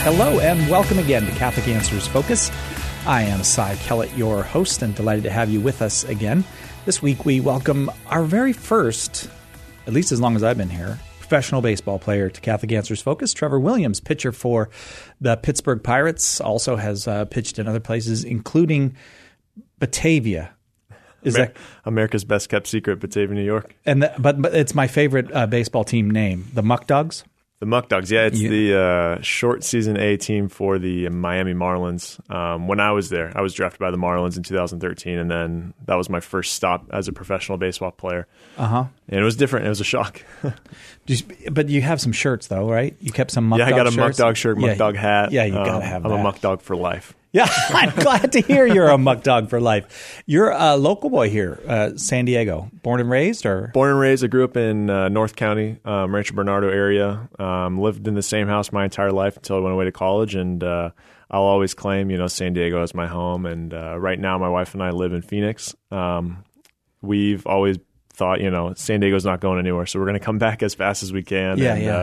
Hello and welcome again to Catholic Answers Focus. I am Cy Kellett, your host, and delighted to have you with us again. This week we welcome our very first, at least as long as I've been here, professional baseball player to Catholic Answers Focus, Trevor Williams, pitcher for the Pittsburgh Pirates, also has pitched in other places, including Batavia. Is that America's best kept secret, Batavia, New York? But it's my favorite baseball team name, the Muck Dogs. The Muck Dogs, yeah. It's the short season A team for the Miami Marlins. When I was there, I was drafted by the Marlins in 2013, and then that was my first stop as a professional baseball player. And it was different. It was a shock. But you have some shirts, though, right? You kept some Muck Dog shirts? Yeah, I got a Muck Dog shirt, Muck Dog hat. Yeah, you got to have that. I'm a Muck Dog for life. Yeah, I'm glad to hear you're a Muck Dog for life. You're a local boy here, San Diego. Born and raised? Born and raised. I grew up in North County, Rancho Bernardo area. Lived in the same house my entire life until I went away to college. And I'll always claim, San Diego as my home. And right now, my wife and I live in Phoenix. We've always thought, San Diego's not going anywhere. So we're going to come back as fast as we can.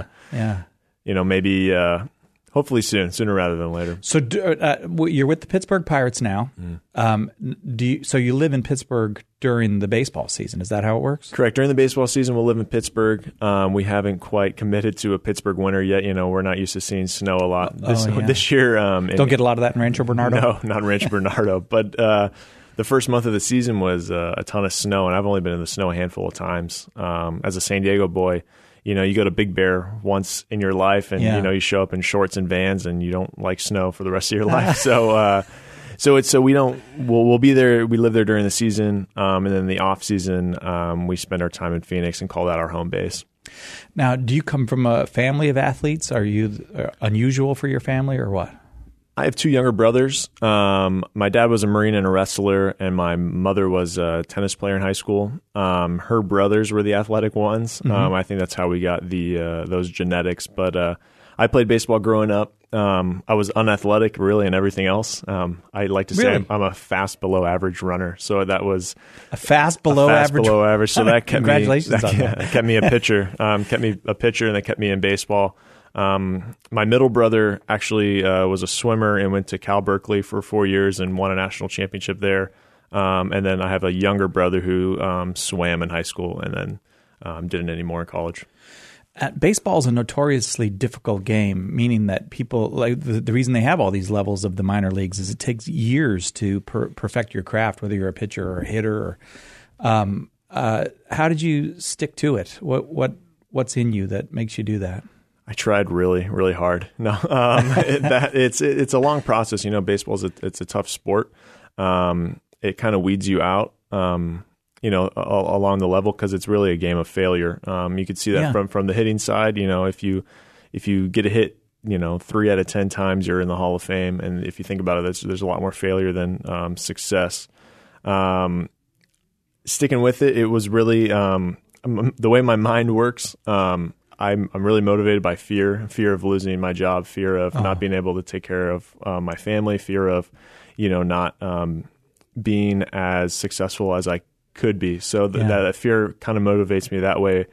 Maybe... hopefully sooner rather than later. So you're with the Pittsburgh Pirates now. So you live in Pittsburgh during the baseball season. Is that how it works? Correct. During the baseball season, we'll live in Pittsburgh. We haven't quite committed to a Pittsburgh winter yet. We're not used to seeing snow a lot. This year... Don't get a lot of that in Rancho Bernardo? No, not in Rancho Bernardo. But the first month of the season was a ton of snow, and I've only been in the snow a handful of times. As a San Diego boy... you go to Big Bear once in your life and, you show up in shorts and Vans and you don't like snow for the rest of your life. So we'll be there. We live there during the season. And then the off season, we spend our time in Phoenix and call that our home base. Now, do you come from a family of athletes? Are you unusual for your family or what? I have two younger brothers. My dad was a Marine and a wrestler, and my mother was a tennis player in high school. Her brothers were the athletic ones. I think that's how we got those genetics. But I played baseball growing up. I was unathletic, really, in everything else. I like to say I'm a fast below average runner. So that was a fast below average. So that kept congratulations me. That kept me a pitcher. Kept me a pitcher, and that kept me in baseball. My middle brother actually was a swimmer and went to Cal Berkeley for 4 years and won a national championship there. And then I have a younger brother who swam in high school and then didn't anymore in college. Baseball is a notoriously difficult game, meaning that people like the reason they have all these levels of the minor leagues is it takes years to perfect your craft, whether you're a pitcher or a hitter. How did you stick to it? What's in you that makes you do that? I tried really, really hard. No, it's a long process. Baseball it's a tough sport. It kind of weeds you out, along the level because it's really a game of failure. You could see that from the hitting side. If you get a hit, 3 out of 10 times you're in the Hall of Fame. And if you think about it, there's a lot more failure than success. Sticking with it, it was really the way my mind works. I'm really motivated by fear of losing my job, fear of not being able to take care of my family, fear of, not being as successful as I could be. So that fear kind of motivates me that way.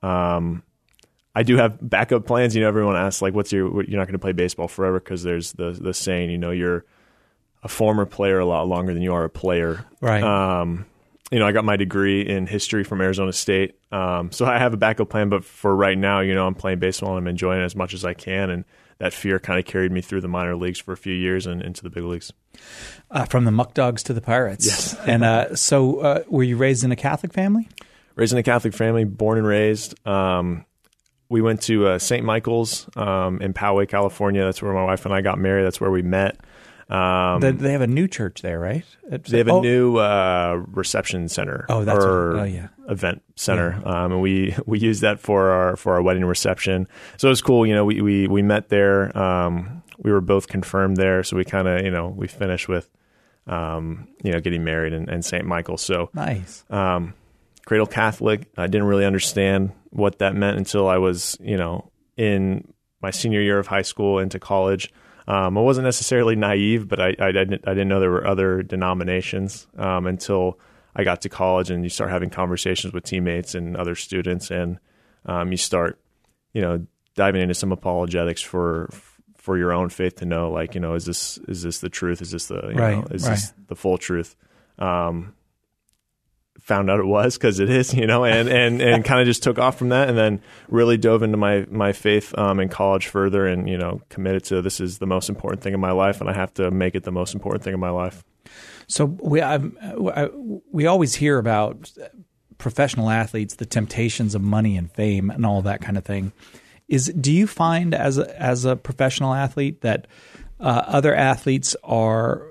I do have backup plans. Everyone asks like, you're not going to play baseball forever because there's the saying, you're a former player a lot longer than you are a player. Right. I got my degree in history from Arizona State. So I have a backup plan, but for right now, I'm playing baseball and I'm enjoying it as much as I can. And that fear kind of carried me through the minor leagues for a few years and into the big leagues. From the Muck Dogs to the Pirates. Yes. And so were you raised in a Catholic family? Raised in a Catholic family, born and raised. We went to St. Michael's in Poway, California. That's where my wife and I got married. That's where we met. They have a new church there, right? They have a new reception center. Event center, and we used that for our wedding reception. So it was cool. We met there. We were both confirmed there, so we kind of we finished with getting married in St. Michael. So nice. Cradle Catholic. I didn't really understand what that meant until I was in my senior year of high school into college. I wasn't necessarily naive, but I didn't know there were other denominations until I got to college, and you start having conversations with teammates and other students, and you start, diving into some apologetics for for your own faith to know, like, is this the truth? Is this the, this the full truth? Found out it was, because it is, and kind of just took off from that, and then really dove into my faith in college further, and, committed to, this is the most important thing in my life, and I have to make it the most important thing in my life. So we always hear about professional athletes, the temptations of money and fame and all that kind of thing. Do you find as a professional athlete that other athletes are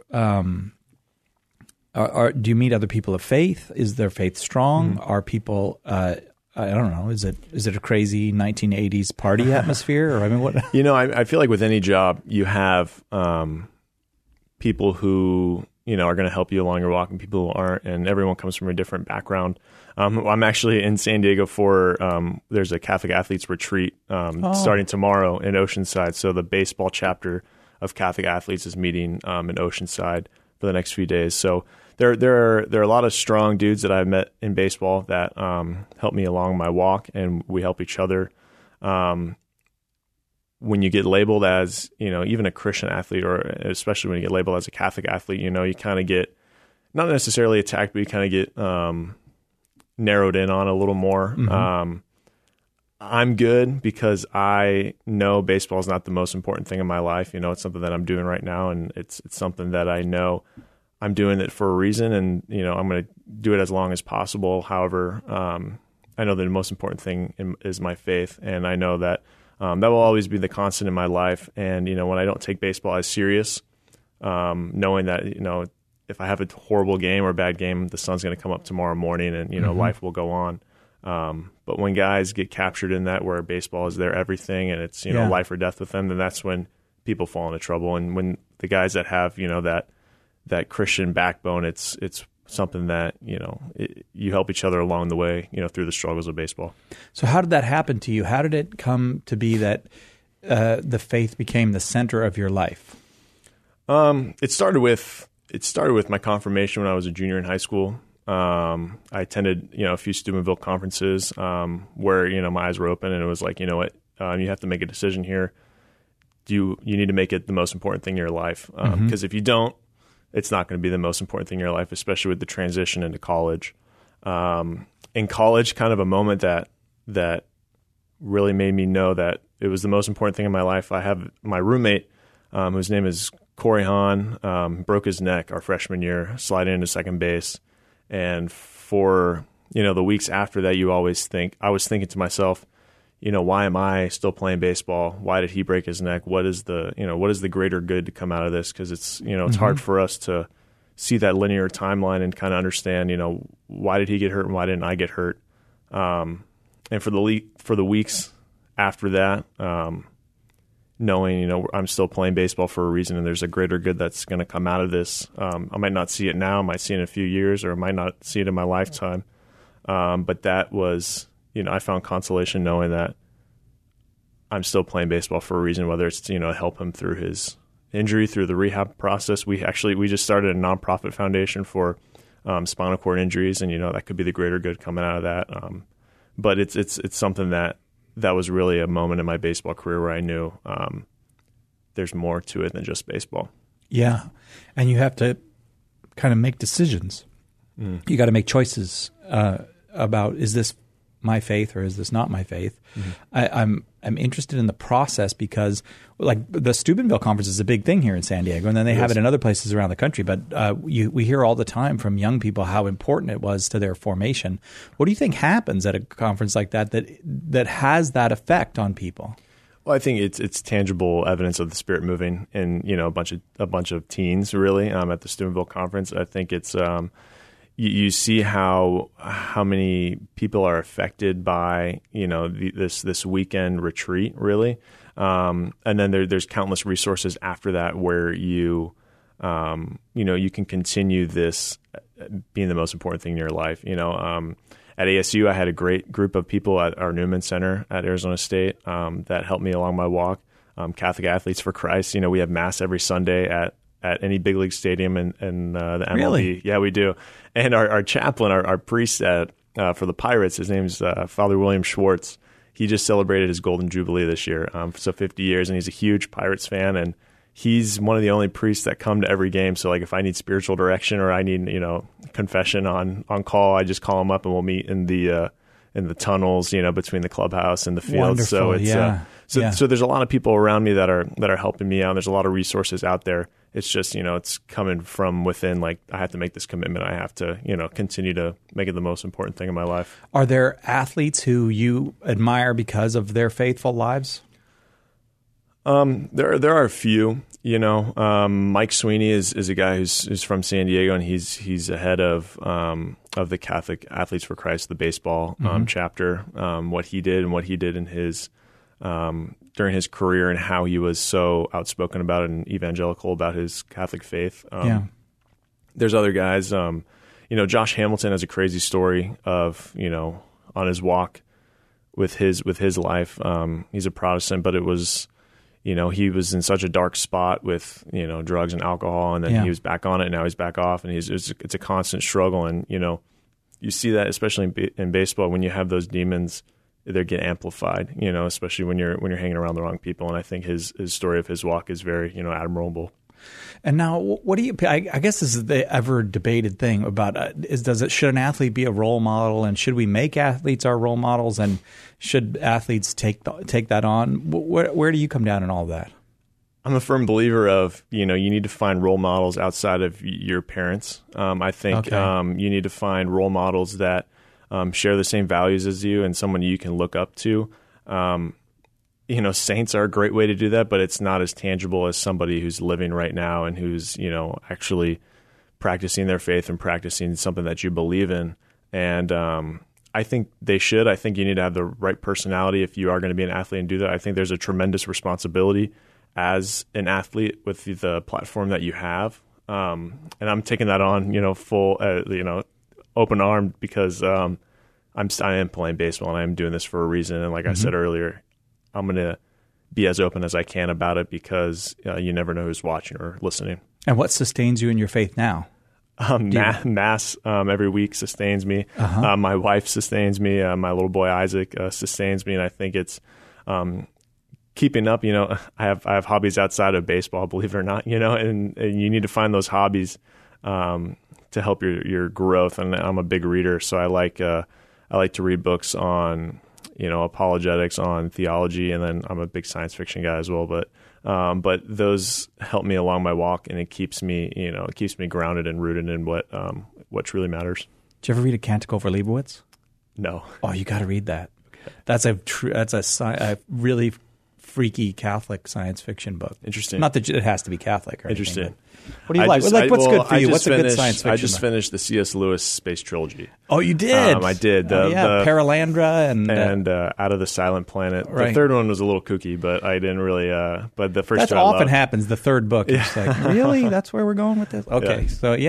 do you meet other people of faith? Is their faith strong? Are people I don't know. Is it a crazy 1980s party atmosphere? Or what? I feel like with any job you have people who are going to help you along your walk, and people who aren't, and everyone comes from a different background. I'm actually in San Diego for there's a Catholic Athletes Retreat starting tomorrow in Oceanside. So the baseball chapter of Catholic Athletes is meeting in Oceanside for the next few days. So there are a lot of strong dudes that I've met in baseball that help me along my walk, and we help each other. When you get labeled as, even a Christian athlete, or especially when you get labeled as a Catholic athlete, you kind of get not necessarily attacked, but you kind of get narrowed in on a little more. I'm good because I know baseball is not the most important thing in my life. It's something that I'm doing right now, and it's something that I know I'm doing it for a reason, and I'm going to do it as long as possible. However, I know that the most important thing is my faith, and I know that that will always be the constant in my life. And when I don't take baseball as serious, knowing that if I have a horrible game or a bad game, the sun's going to come up tomorrow morning, and life will go on. But when guys get captured in that, where baseball is their everything, and it's life or death with them, then that's when people fall into trouble. And when the guys that have that Christian backbone, it's something that you help each other along the way, through the struggles of baseball. So how did that happen to you? How did it come to be that the faith became the center of your life? It started with my confirmation when I was a junior in high school. I attended a few Steubenville conferences where my eyes were open, and it was like, you have to make a decision here. You need to make it the most important thing in your life, because if you don't, it's not going to be the most important thing in your life, especially with the transition into college. In college, kind of a moment that really made me know that it was the most important thing in my life. I have my roommate, whose name is Corey Hahn, broke his neck our freshman year, sliding into second base. And for, the weeks after that, I was thinking to myself, why am I still playing baseball? Why did he break his neck? What is the greater good to come out of this? Because it's, it's hard for us to see that linear timeline and kind of understand, why did he get hurt and why didn't I get hurt? And for the weeks after that, knowing, I'm still playing baseball for a reason, and there's a greater good that's going to come out of this. I might not see it now, I might see it in a few years, or I might not see it in my lifetime. But that was, I found consolation knowing that I'm still playing baseball for a reason, whether it's to, help him through his injury, through the rehab process. We just started a nonprofit foundation for spinal cord injuries, and, that could be the greater good coming out of that. But it's something that was really a moment in my baseball career where I knew there's more to it than just baseball. Yeah. And you have to kind of make decisions. You got to make choices about, is this my faith or is this not my faith? I'm interested in the process because, like, the Steubenville conference is a big thing here in San Diego, and then they have it in other places around the country. But we hear all the time from young people how important it was to their formation. What do you think happens at a conference like that has that effect on people? Well, I think it's tangible evidence of the Spirit moving in a bunch of teens really at the Steubenville conference. I think it's you see how many people are affected by this weekend retreat really, and then there's countless resources after that where you can continue this being the most important thing in your life. At ASU, I had a great group of people at our Newman Center at Arizona State that helped me along my walk. Catholic Athletes for Christ. We have mass every Sunday at any big league stadium in the MLB. Really? Yeah, we do. And our chaplain, our priest for the Pirates, his name's Father William Schwartz. he just celebrated his Golden Jubilee this year, so 50 years, and he's a huge Pirates fan, and he's one of the only priests that come to every game. So like if I need spiritual direction or I need, confession on call, I just call him up and we'll meet in the tunnels, between the clubhouse and the field. Wonderful, so it's so there's a lot of people around me that are helping me out. There's a lot of resources out there. It's just, it's coming from within. Like I have to make this commitment. I have to, continue to make it the most important thing in my life. Are there athletes who you admire because of their faithful lives? There are a few. Mike Sweeney is a guy who's from San Diego, and he's the head of the Catholic Athletes for Christ, the baseball chapter. What he did in his during his career, and how he was so outspoken about it and evangelical about his Catholic faith. There's other guys. Josh Hamilton has a crazy story of on his walk with his life. He's a Protestant, but it was. He was in such a dark spot with, drugs and alcohol, and then he was back on it, and now he's back off, and it's a constant struggle. And, you see that especially in baseball when you have those demons, they get amplified, especially when you're hanging around the wrong people. And I think his story of his walk is very, admirable. And now, what do you? I guess this is the ever debated thing about should an athlete be a role model, and should we make athletes our role models, and should athletes take that on? Where do you come down in all that? I'm a firm believer of you need to find role models outside of your parents. I think you need to find role models that share the same values as you, and someone you can look up to. Saints are a great way to do that, but it's not as tangible as somebody who's living right now and who's, actually practicing their faith and practicing something that you believe in. And I think they should. I think you need to have the right personality if you are going to be an athlete and do that. I think there's a tremendous responsibility as an athlete with the platform that you have. And I'm taking that on, full, open armed because I am playing baseball and I am doing this for a reason. And like I said earlier, I'm going to be as open as I can about it because you never know who's watching or listening. And what sustains you in your faith now? Mass every week sustains me. My wife sustains me. My little boy Isaac sustains me, and I think it's keeping up. I have hobbies outside of baseball, believe it or not. And you need to find those hobbies to help your growth. And I'm a big reader, so I like to read books on apologetics, on theology, and then I'm a big science fiction guy as well. But those help me along my walk, and it keeps me grounded and rooted in what truly matters. Did you ever read A Canticle for Leibowitz? No. Oh, you got to read that. Okay. That's a really freaky Catholic science fiction book. Interesting. Not that it has to be Catholic or Interesting. anything. What do you like? What's good for you? What's a good science fiction? I just finished the C.S. Lewis space trilogy. Oh, you did? I did. The Paralandra and Out of the Silent Planet. Right. The third one was a little kooky, but I didn't really. But the first that two often happens. The third book, it's like, really? That's where we're going with this? Okay,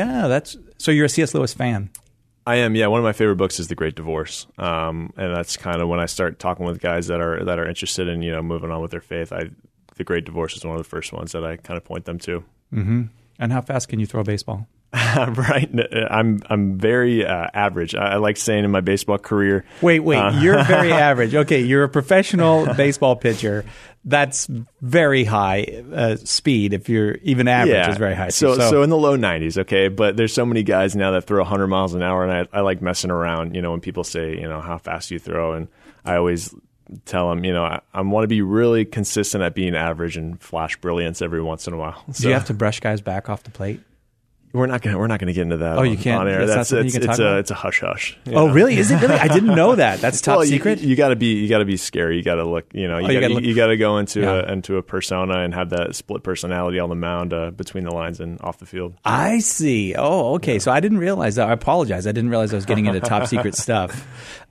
so you're a C.S. Lewis fan. I am, yeah. One of my favorite books is The Great Divorce, and that's kind of when I start talking with guys that are interested in moving on with their faith. The Great Divorce is one of the first ones that I kind of point them to. Mm-hmm. And how fast can you throw a baseball? Right, I'm very average. I like saying in my baseball career. Wait, you're very average. Okay, you're a professional baseball pitcher. That's very high speed. If you're even average, is very high. So in the low 90s, okay. But there's so many guys now that throw 100 miles an hour, and I like messing around. When people say, how fast do you throw, and I always tell them, I want to be really consistent at being average and flash brilliance every once in a while. So, do you have to brush guys back off the plate? We're not gonna get into that. Oh, you can't on air. It's a hush hush. Oh, really? Is it really? I didn't know that. That's top secret. You got to be scary. You got to look. You got to go into a persona and have that split personality on the mound between the lines and off the field. I see. Oh, okay. Yeah. So I didn't realize that. I apologize. I didn't realize I was getting into top secret stuff.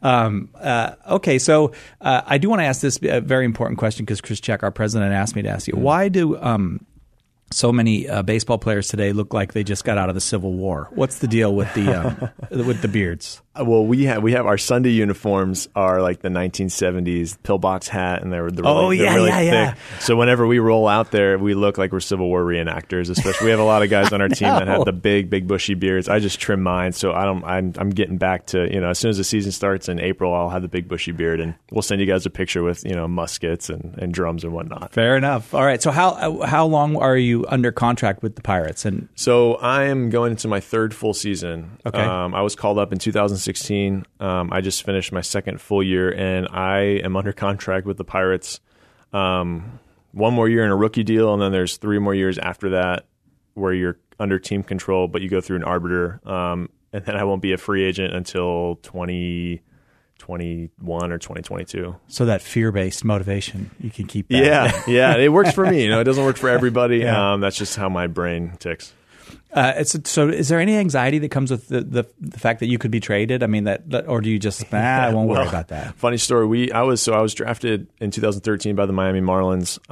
Okay, so I do want to ask this very important question because Chris Check, our president, asked me to ask you. Why do so many baseball players today look like they just got out of the Civil War? What's the deal with the with the beards? Well, we have our Sunday uniforms are like the 1970s pillbox hat, and they're really thick. So whenever we roll out there, we look like we're Civil War reenactors. Especially, we have a lot of guys on our team that have the big bushy beards. I just trim mine, so I'm getting back to, as soon as the season starts in April, I'll have the big bushy beard, and we'll send you guys a picture with muskets and drums and whatnot. Fair enough. All right. So how long are you under contract with the Pirates? And so I am going into my third full season. Okay. I was called up in 2016. I just finished my second full year, and I am under contract with the Pirates. One more year in a rookie deal, and then there's 3 more years after that where you're under team control, but you go through an arbiter. And then I won't be a free agent until 2021 or 2022. So that fear-based motivation, you can keep that. Yeah, it works for me. It doesn't work for everybody. Yeah. That's just how my brain ticks. So is there any anxiety that comes with the fact that you could be traded? I mean, or do you just, I won't worry about that? Funny story. I was drafted in 2013 by the Miami Marlins.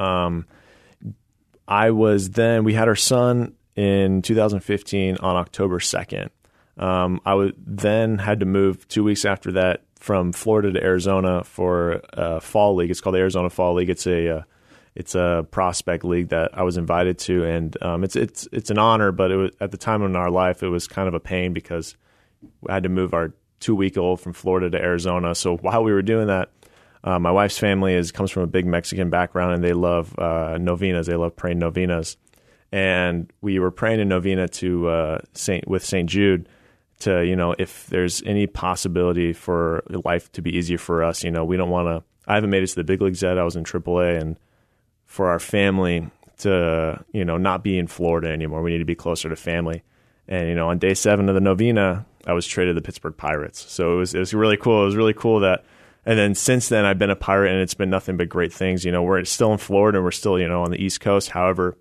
We had our son in 2015 on October 2nd. I then had to move 2 weeks after that from Florida to Arizona for a fall league. It's called the Arizona Fall League. It's a prospect league that I was invited to, and it's an honor. But it was, at the time in our life, it was kind of a pain because I had to move our 2-week-old from Florida to Arizona. So while we were doing that, my wife's family comes from a big Mexican background, and they love novenas. They love praying novenas, and we were praying a novena to St. Jude to if there's any possibility for life to be easier for us. We don't want to. I haven't made it to the big leagues yet. I was in AAA, and for our family to, not be in Florida anymore. We need to be closer to family. And, on day 7 of the novena, I was traded to the Pittsburgh Pirates. So it was really cool. It was really cool that, and then since then I've been a Pirate, and it's been nothing but great things. We're still in Florida, and we're still, on the East Coast. However,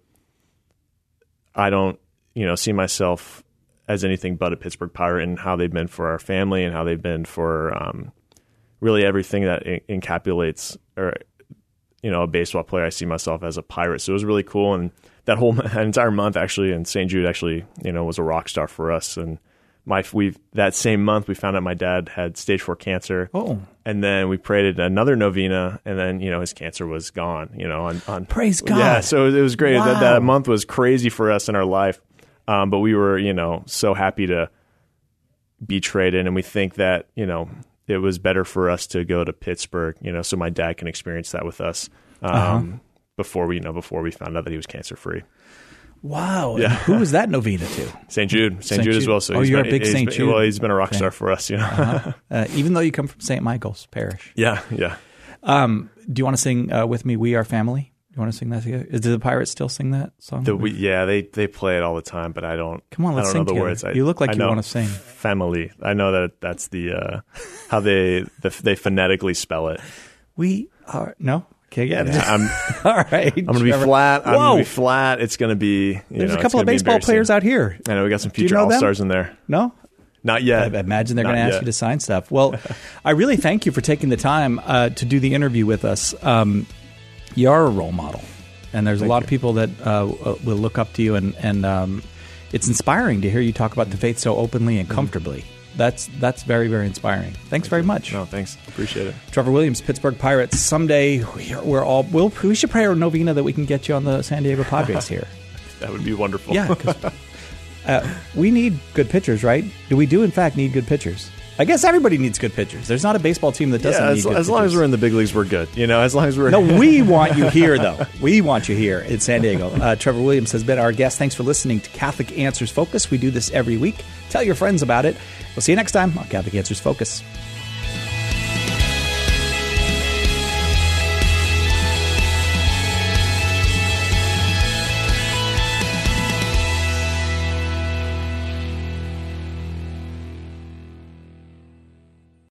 I don't, see myself as anything but a Pittsburgh Pirate, and how they've been for our family and how they've been for really everything that encapsulates a baseball player. I see myself as a Pirate. So it was really cool. And that entire month actually, and St. Jude actually, was a rock star for us. And that same month we found out my dad had stage 4 cancer. Oh. And then we prayed another novena, and then, his cancer was gone, on praise God. Yeah. So it was great. Wow. That month was crazy for us in our life. But we were, so happy to be traded. And we think that, it was better for us to go to Pittsburgh, so my dad can experience that with us before we found out that he was cancer free. Wow. Yeah. Who was that novena to? St. Jude. St. Jude as well. So you're a big St. Jude. Well, he's been a rock star for us. Even though you come from St. Michael's Parish. Yeah. Do you want to sing with me, "We Are Family"? You want to sing that together? Do the Pirates still sing that song? They play it all the time, but I don't. Come on, let's I don't sing know the together. words. You look like you want to sing. Family. I know that's the how they phonetically spell it. We are no. Okay, yeah. All right. I'm going to be flat. I'm going to be flat. It's going to be. There's a couple of baseball players out here. I know we got some future All-Stars in there. No. Not yet. I imagine they're going to ask you to sign stuff. Well, I really thank you for taking the time to do the interview with us. You are a role model. And there's a lot of people that will look up to you, and it's inspiring to hear you talk about the faith so openly and comfortably. That's very, very inspiring. Thanks very much. No, thanks. Appreciate it. Trevor Williams, Pittsburgh Pirates. Someday we should pray a novena that we can get you on the San Diego Padres here. That would be wonderful. Yeah, because we need good pitchers, right? Do we in fact need good pitchers? I guess everybody needs good pitchers. There's not a baseball team that doesn't need good pitchers. As long as we're in the big leagues, we're good. As long as we're... No, we want you here, though. We want you here in San Diego. Trevor Williams has been our guest. Thanks for listening to Catholic Answers Focus. We do this every week. Tell your friends about it. We'll see you next time on Catholic Answers Focus.